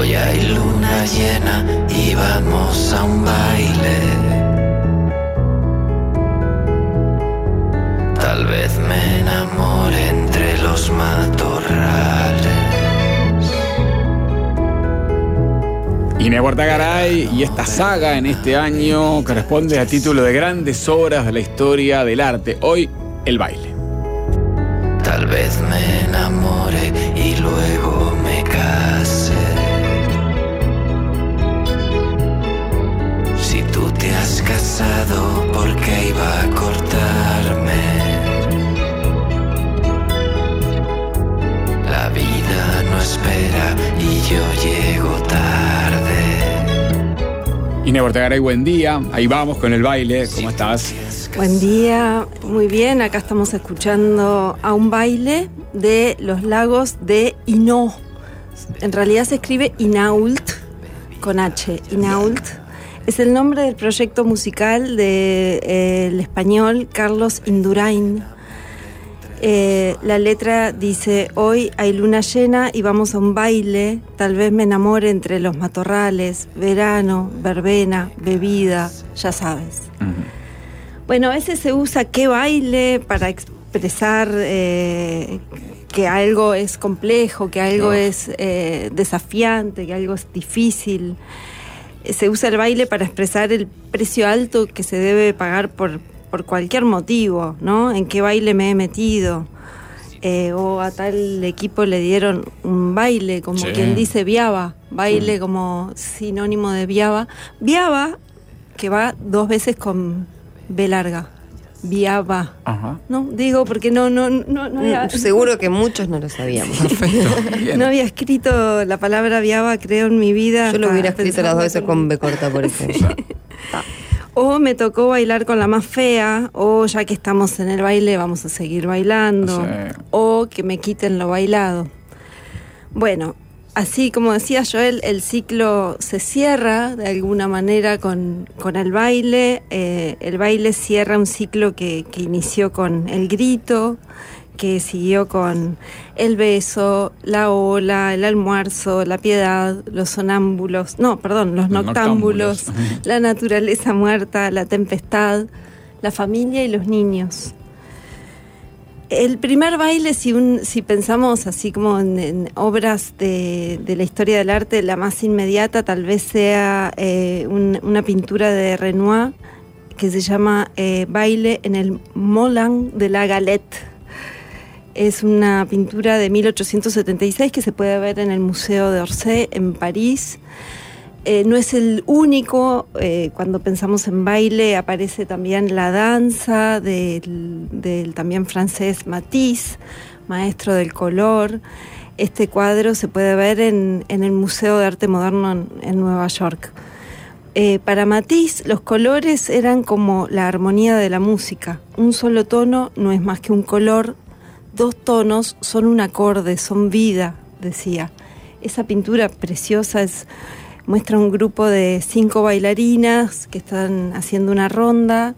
Hoy hay luna llena y vamos a un baile. Tal vez me enamore entre los matorrales. Inés Huerta-Garay, y esta saga en este año corresponde a título de grandes obras de la historia del arte. Hoy, el baile. Tal vez me enamore y luego me case. Si tú te has casado, ¿por qué iba a cortarme? La vida no espera y yo llego tarde. Inés Huerta-Garay, buen día. Ahí vamos con el baile. ¿Cómo estás? Buen día, muy bien. Acá estamos escuchando a un baile de los lagos de Inault. En realidad se escribe Inault, con H, Inault. Es el nombre del proyecto musical del español Carlos Indurain. La letra dice: hoy hay luna llena y vamos a un baile, tal vez me enamore entre los matorrales, verano, verbena, bebida, ya sabes. Bueno, a veces se usa qué baile para expresar que algo es complejo, que algo es desafiante, que algo es difícil. Se usa el baile para expresar el precio alto que se debe pagar por cualquier motivo, ¿no? En qué baile me he metido. O a tal equipo le dieron un baile, como quien dice viaba, baile como sinónimo de viaba. Viaba, que va dos veces con B larga. Viaba. Ajá. No, digo porque no había... Seguro que muchos no lo sabíamos. Perfecto. Bien. No había escrito la palabra viaba, creo, en mi vida. Yo lo hubiera escrito las dos veces con B corta, por ejemplo. O me tocó bailar con la más fea, o ya que estamos en el baile vamos a seguir bailando, Sí. o que me quiten lo bailado. Bueno, así como decía Joel, el ciclo se cierra de alguna manera con el baile. El baile cierra un ciclo que inició con el grito, que siguió con el beso, la ola, el almuerzo, la piedad, los noctámbulos, la naturaleza muerta, la tempestad, la familia y los niños. El primer baile, si pensamos así como en obras de la historia del arte, la más inmediata tal vez sea una pintura de Renoir que se llama Baile en el Moulin de la Galette. Es una pintura de 1876 que se puede ver en el Museo d'Orsay en París. No es el único. Cuando pensamos en baile aparece también la danza del también francés Matisse, maestro del color. Este cuadro se puede ver en el Museo de Arte Moderno en Nueva York. Para Matisse los colores eran como la armonía de la música. Un solo tono no es más que un color. Dos tonos son un acorde, son vida, decía. Esa pintura preciosa muestra un grupo de 5 bailarinas que están haciendo una ronda.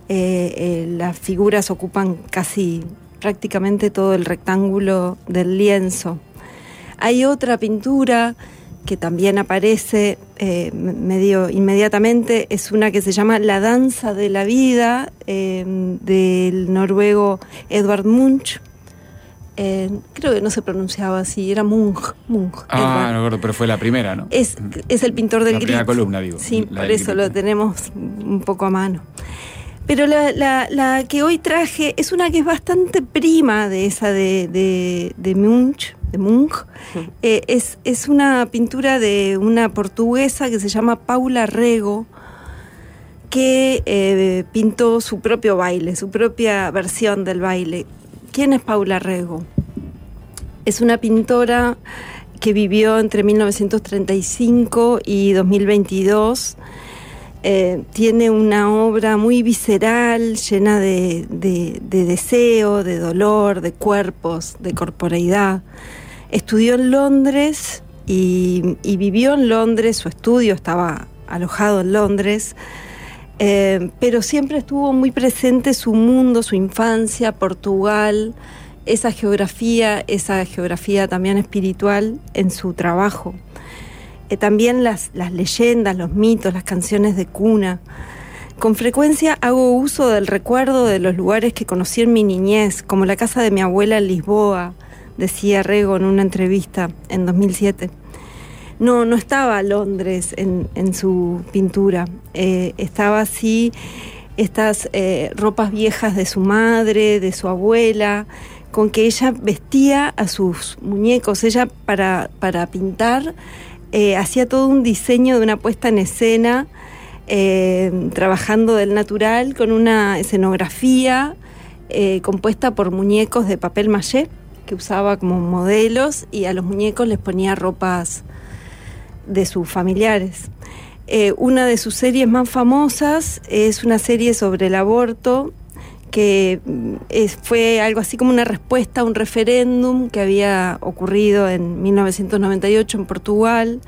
Las figuras ocupan prácticamente todo el rectángulo del lienzo. Hay otra pintura que también aparece medio inmediatamente, es una que se llama La danza de la vida, del noruego Edvard Munch. Creo que no se pronunciaba así, era Munch. No acuerdo, pero fue la primera, ¿no? Es el pintor del grito. La primera columna, digo. Sí, por eso lo tenemos un poco a mano. Pero la que hoy traje es una que es bastante prima de esa de Munch. Sí. Es una pintura de una portuguesa que se llama Paula Rego, que pintó su propio baile, su propia versión del baile. ¿Quién es Paula Rego? Es una pintora que vivió entre 1935 y 2022. Tiene una obra muy visceral, llena de deseo, de dolor, de cuerpos, de corporeidad. Estudió en Londres y vivió en Londres. Su estudio estaba alojado en Londres. Pero siempre estuvo muy presente su mundo, su infancia, Portugal, esa geografía también espiritual en su trabajo. también las leyendas, los mitos, las canciones de cuna. Con frecuencia hago uso del recuerdo de los lugares que conocí en mi niñez, como la casa de mi abuela en Lisboa, decía Rego en una entrevista en 2007. No estaba Londres en su pintura, estaba así estas ropas viejas de su madre, de su abuela, con que ella vestía a sus muñecos. Ella para pintar hacía todo un diseño de una puesta en escena, trabajando del natural con una escenografía compuesta por muñecos de papel maché que usaba como modelos, y a los muñecos les ponía ropas de sus familiares. Una de sus series más famosas es una serie sobre el aborto, que fue algo así como una respuesta a un referéndum que había ocurrido en 1998 en Portugal.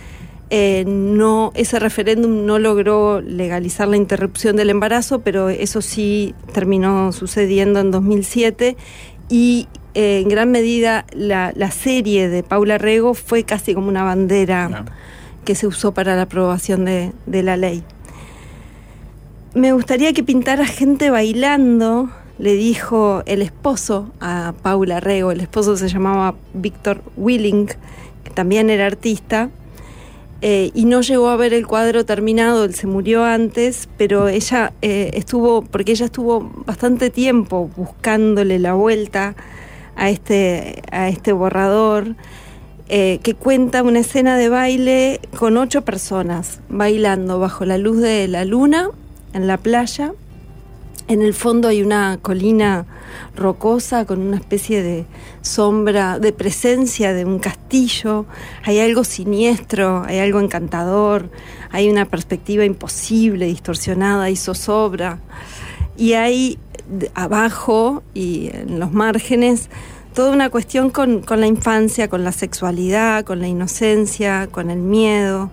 Ese referéndum no logró legalizar la interrupción del embarazo, pero eso sí terminó sucediendo en 2007, y en gran medida la serie de Paula Rego fue casi como una bandera que se usó para la aprobación de la ley. Me gustaría que pintara gente bailando, le dijo el esposo a Paula Rego. El esposo se llamaba Víctor Willing, que también era artista, y no llegó a ver el cuadro terminado. Él se murió antes, pero ella estuvo bastante tiempo buscándole la vuelta a este borrador, que cuenta una escena de baile con 8 personas bailando bajo la luz de la luna en la playa. En el fondo hay una colina rocosa con una especie de sombra, de presencia de un castillo. Hay algo siniestro, hay algo encantador, hay una perspectiva imposible, distorsionada y zozobra. Y hay abajo y en los márgenes toda una cuestión con la infancia, con la sexualidad, con la inocencia, con el miedo.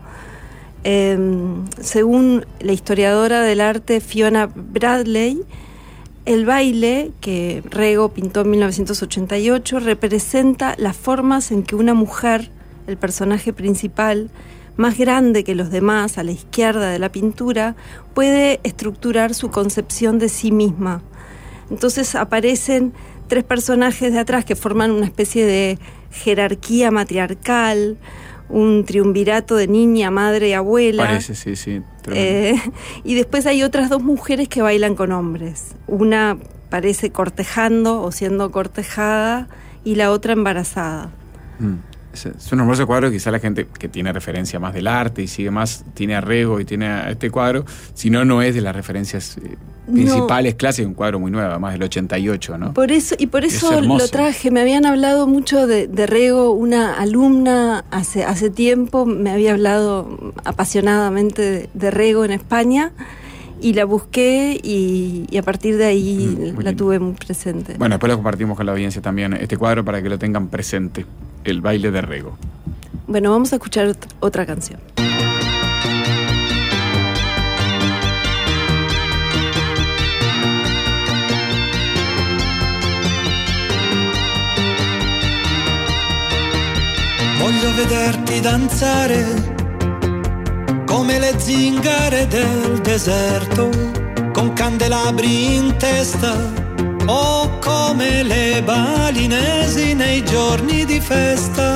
Según la historiadora del arte Fiona Bradley, el baile que Rego pintó en 1988 representa las formas en que una mujer, el personaje principal, más grande que los demás, a la izquierda de la pintura, puede estructurar su concepción de sí misma. Entonces aparecen 3 personajes de atrás que forman una especie de jerarquía matriarcal, un triunvirato de niña, madre y abuela. Parece, sí. Y después hay otras 2 mujeres que bailan con hombres. Una parece cortejando o siendo cortejada, y la otra embarazada. Es un hermoso cuadro. Quizá la gente que tiene referencia más del arte y sigue más, tiene a Rego y tiene a este cuadro, si no es de las referencias principales clásicas. Un cuadro muy nuevo, más del 88, ¿no? Por eso lo traje. Me habían hablado mucho de Rego. Una alumna hace tiempo me había hablado apasionadamente de Rego en España, y la busqué y a partir de ahí la tuve muy presente. Bueno, después lo compartimos con la audiencia también, este cuadro, para que lo tengan presente, el baile de Rego. Bueno, vamos a escuchar otra canción. Voglio vederti danzare come le zingare del deserto, con candelabri in testa, o come le balinesi nei giorni di festa.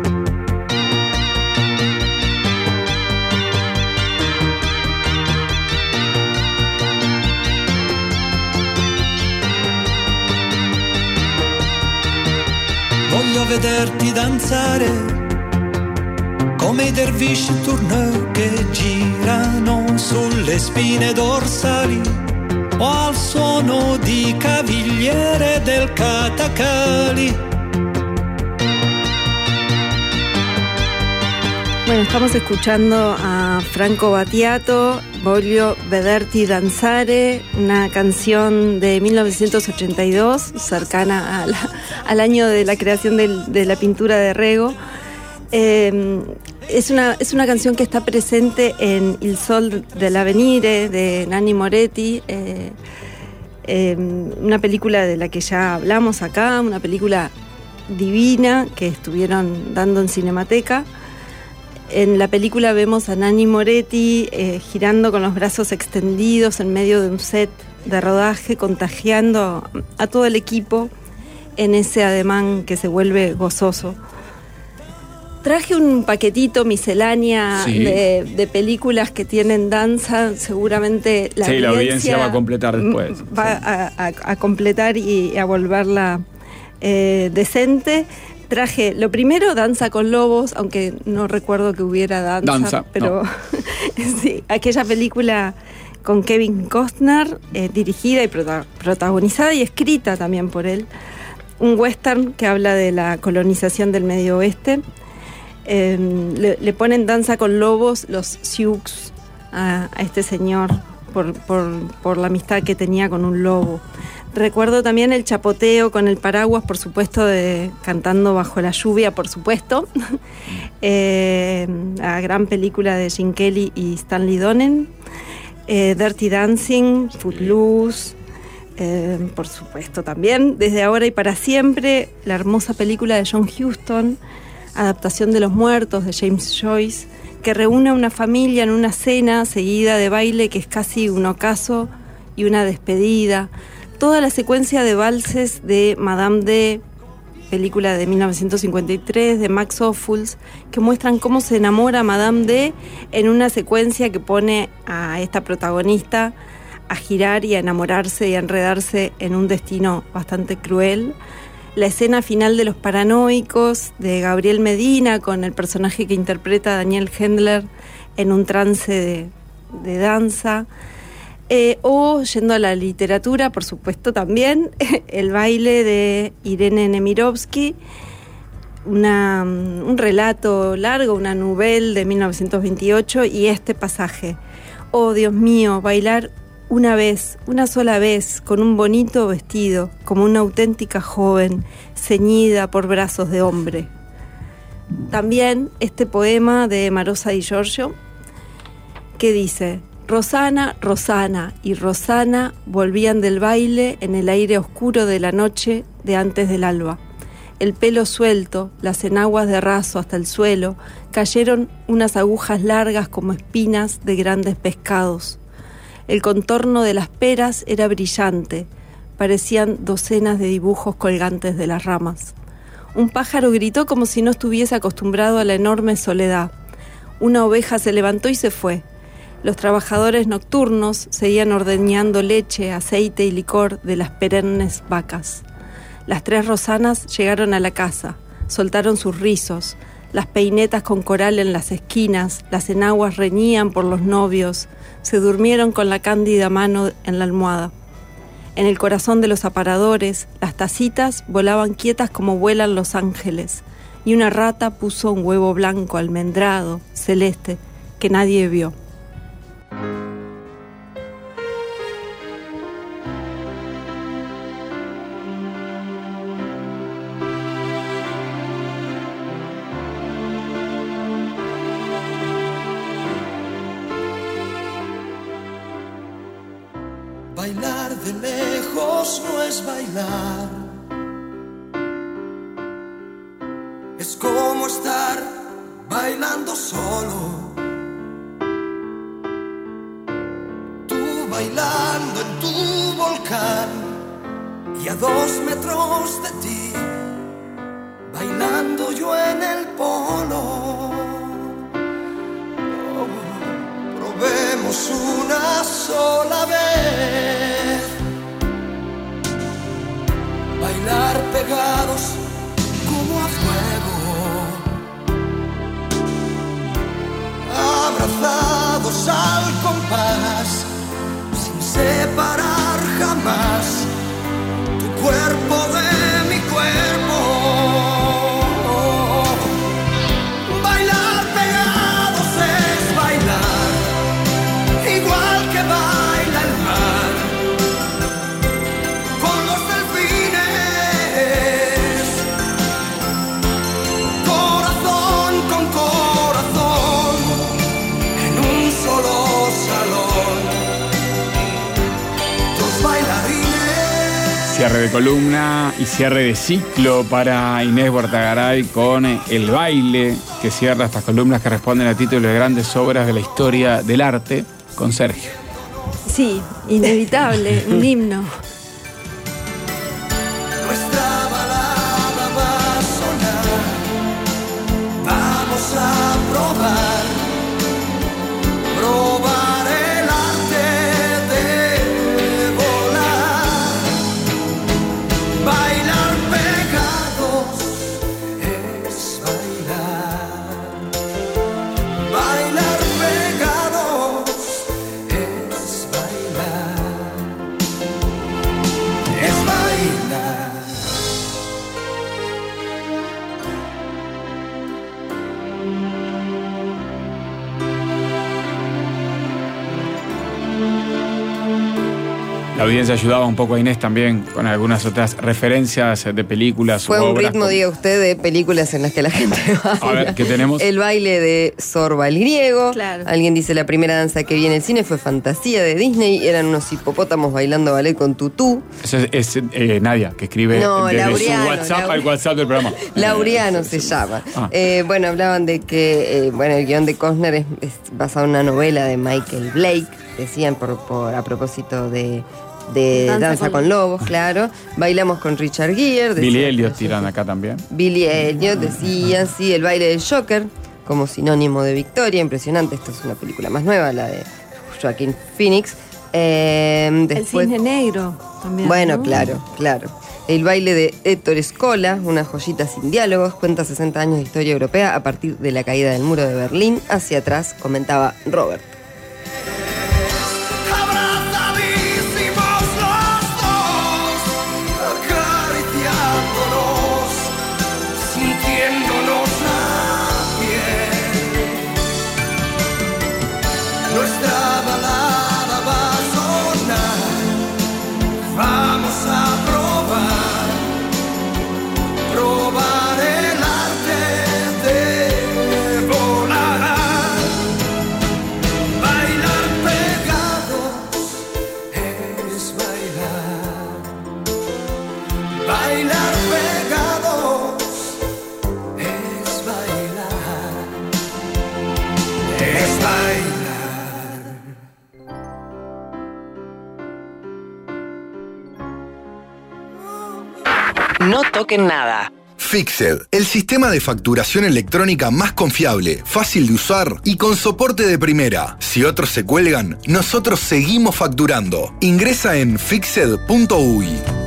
Voglio vederti danzare come i dervisci tourneur che girano sulle spine dorsali, o al suono di cavigliere del Catacali. Bueno, estamos escuchando a Franco Battiato, Voglio vederti danzare, una canción de 1982, cercana al año de la creación de la pintura de Rego. Es una canción que está presente en Il Sol dell'Avvenire de Nanni Moretti, una película de la que ya hablamos acá, una película divina que estuvieron dando en Cinemateca. En la película vemos a Nanni Moretti girando con los brazos extendidos en medio de un set de rodaje, contagiando a todo el equipo en ese ademán que se vuelve gozoso. Traje un paquetito miscelánea de películas que tienen danza. Seguramente la audiencia va a completar después. Va a completar y a volverla decente. Traje, lo primero, Danza con Lobos, aunque no recuerdo que hubiera danza pero no. Sí, aquella película con Kevin Costner, dirigida y protagonizada y escrita también por él. Un western que habla de la colonización del Medio Oeste. Le ponen Danza con Lobos los Sioux a este señor por la amistad que tenía con un lobo. Recuerdo también el chapoteo con el paraguas, por supuesto, cantando bajo la lluvia, por supuesto. La gran película de Gene Kelly y Stanley Donen. Dirty Dancing, Footloose, por supuesto también. Desde ahora y para siempre, la hermosa película de John Huston, adaptación de Los Muertos, de James Joyce, que reúne a una familia en una cena seguida de baile que es casi un ocaso y una despedida. Toda la secuencia de valses de Madame D, película de 1953 de Max Ophuls, que muestran cómo se enamora Madame D en una secuencia que pone a esta protagonista a girar y a enamorarse y a enredarse en un destino bastante cruel. La escena final de Los Paranoicos de Gabriel Medina con el personaje que interpreta Daniel Hendler en un trance de danza. O, yendo a la literatura, por supuesto también, El baile de Irene Nemirovsky, un relato largo, una novela de 1928, y este pasaje: oh, Dios mío, bailar una vez, una sola vez, con un bonito vestido, como una auténtica joven, ceñida por brazos de hombre. También este poema de Marosa Di Giorgio, que dice: Rosana, Rosana y Rosana volvían del baile en el aire oscuro de la noche de antes del alba. El pelo suelto, las enaguas de raso hasta el suelo, cayeron unas agujas largas como espinas de grandes pescados. El contorno de las peras era brillante, parecían docenas de dibujos colgantes de las ramas. Un pájaro gritó como si no estuviese acostumbrado a la enorme soledad. Una oveja se levantó y se fue. Los trabajadores nocturnos seguían ordeñando leche, aceite y licor de las perennes vacas. Las tres Rosanas llegaron a la casa, soltaron sus rizos, las peinetas con coral en las esquinas, las enaguas reñían por los novios, se durmieron con la cándida mano en la almohada. En el corazón de los aparadores, las tacitas volaban quietas como vuelan los ángeles, y una rata puso un huevo blanco almendrado, celeste, que nadie vio. Bailar de lejos no es bailar, es como estar bailando solo. Bailando en tu volcán y a 2 metros de ti, bailando yo en el polo. Oh, probemos una sola vez, bailar pegados como a fuego, abrazados al compás, separar jamás tu cuerpo de mi cuerpo. Bailar pegados es bailar, igual que baila el mar, con los delfines, corazón con corazón, en un solo salón. Cierre de columna y cierre de ciclo para Inés Bortagaray con El baile, que cierra estas columnas que responden a títulos de grandes obras de la historia del arte, con Sergio. Sí, inevitable, un himno. Nuestra balada va a sonar. Vamos a probar el arte de volar. Bailar pegados es bailar. Bailar pegados es bailar. Es bailar. La audiencia ayudaba un poco a Inés también con algunas otras referencias de películas. Fue u un obras ritmo, diga usted, de películas en las que la gente baila. A ver, ¿qué tenemos? El baile de Zorba el griego. Claro. Alguien dice la primera danza que vi en el cine fue Fantasía de Disney. Eran unos hipopótamos bailando ballet con tutú. Eso es Nadia, que escribe No, desde Laureano, su WhatsApp al WhatsApp del programa. Laureano se llama. Ah. Bueno, hablaban de que el guión de Costner es basado en una novela de Michael Blake. Decían a propósito de Danza con Lobos, claro. Bailamos con Richard Gere. Billy Elliot tiran acá también. Billy Elliot decía, sí, el baile del Joker como sinónimo de victoria. Impresionante, esta es una película más nueva, la de Joaquin Phoenix. El cisne negro también. Bueno, ¿no? claro. El baile de Héctor Escola, una joyita sin diálogos, cuenta 60 años de historia europea a partir de la caída del muro de Berlín. Hacia atrás, comentaba Robert. Abrazadísimos los dos, acariciándonos, sintiéndonos la piel. Nuestra balada va a sonar. Vamos a probar el arte de volar. Bailar pegados es bailar. Bailar pegados es bailar. Es bailar. No toquen nada. Fixed, el sistema de facturación electrónica más confiable, fácil de usar y con soporte de primera. Si otros se cuelgan, nosotros seguimos facturando. Ingresa en fixed.uy.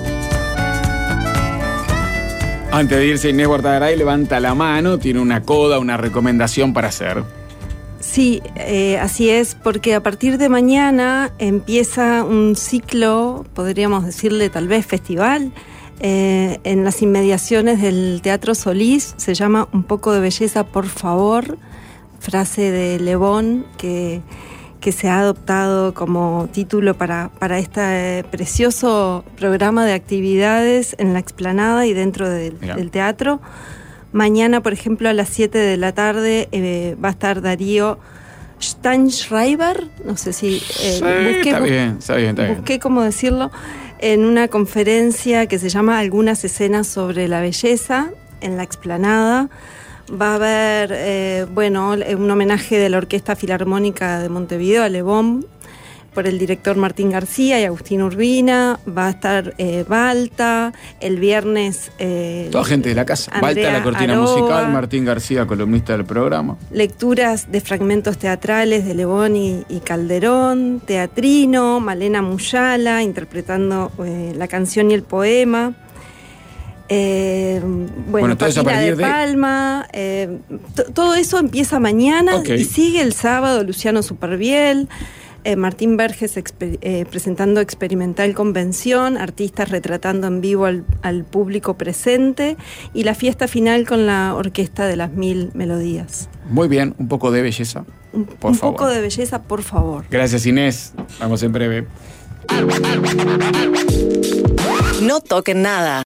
Antes de irse, Inés Bortagaray levanta la mano, tiene una coda, una recomendación para hacer. Sí, así es, porque a partir de mañana empieza un ciclo, podríamos decirle tal vez festival, en las inmediaciones del Teatro Solís. Se llama Un poco de belleza, por favor, frase de Le Bon que se ha adoptado como título para este precioso programa de actividades en la explanada y dentro del teatro. Mañana, por ejemplo, a las 7 de la tarde va a estar Darío Steinschreiber, no sé si está bien. Busqué cómo decirlo, en una conferencia que se llama Algunas escenas sobre la belleza en la explanada. Va a haber un homenaje de la Orquesta Filarmónica de Montevideo a Le Bon por el director Martín García y Agustín Urbina. Va a estar Balta, el viernes toda gente de la casa. Andrea Balta, la cortina Aroa, musical, Martín García, columnista del programa. Lecturas de fragmentos teatrales de Le Bon y Calderón, teatrino, Malena Muyala interpretando la canción y el poema. Todo eso a partir de Palma, todo eso empieza mañana. Okay. Y sigue el sábado Luciano Superviel, Martín Verges presentando Experimental Convención, artistas retratando en vivo al público presente, y la fiesta final con la Orquesta de las 1000 Melodías. Muy bien, un poco de belleza, por favor. Un poco de belleza, por favor. Gracias, Inés. Vamos en breve. No toquen nada.